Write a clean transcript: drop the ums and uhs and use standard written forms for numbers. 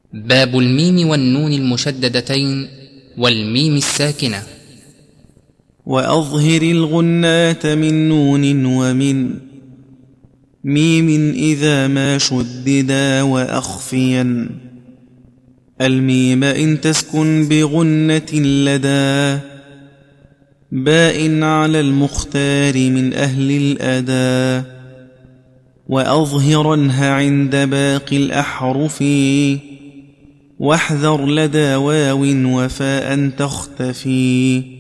باب الميم والنون المشددتين والميم الساكنة. وأظهر الغنات من نون ومن ميم إذا ما شددا، وأخفيا الميم إن تسكن بغنة لدى باء على المختار من أهل الأدا. وأظهرنها عند باقي الأحرف، واحذر لدى واو وفاء تختفي.